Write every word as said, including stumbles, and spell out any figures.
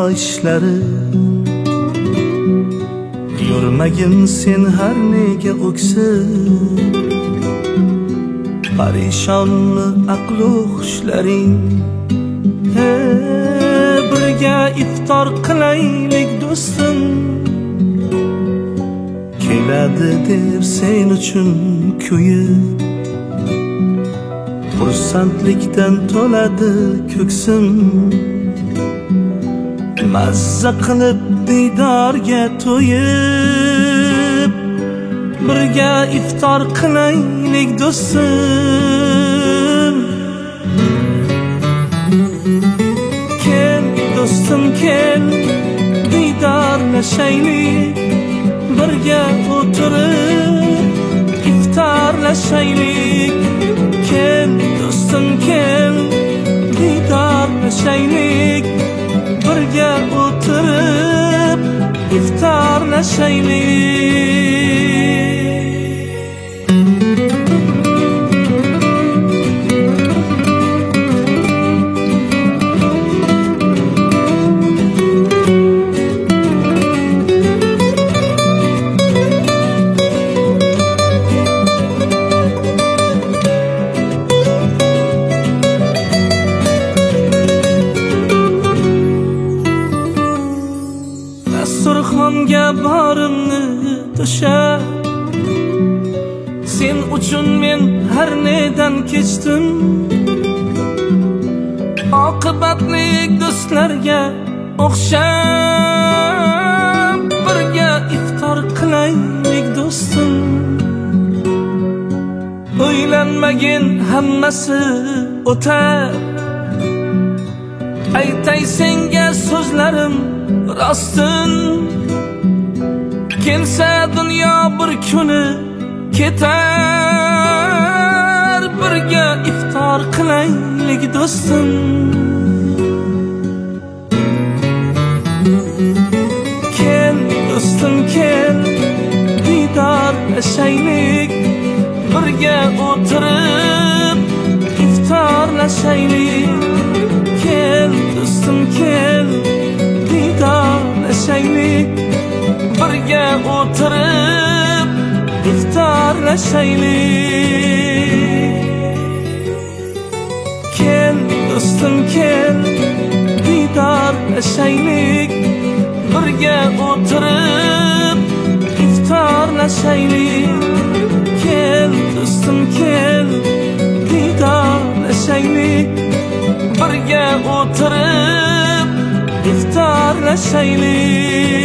ishlari yurmagin sen har nega o'ksib parishonni aqlu xushlaring hey birga iftor qilaylik do'stim keladi deb sen uchun kuyib xursandlikdan to'ladi ko'ksim mazza qilib diydorga to'yib birga iftor qilaylik do'stim kel do'stim kel diydorlashaylik birga o'tirib iftorlashaylik kel do'stim kel diydorlashaylik birga o'tirib iftorlashaylik dasturxonga borimni to'shab sen uchun men har nedan kechdim oqibatli do'stlarga o'xshab birga iftor qilaylik do'stim o'ylanmagin hammasi o'tar aytay senga so'zlarim rostin kelsa dunyo bir kuni ketar birga iftor qilaylik do'stim kel do'stim kel diydorlashaylik birga o'tirib iftorlashaylik kel do'stim kel diydorlashaylik birga o'tirib iftorlashaylik kel do'stim kel diydorlashaylik birga o'tirib iftorlashaylik kel do'stim kel diydorlashaylik birga o'tirib iftorlashaylik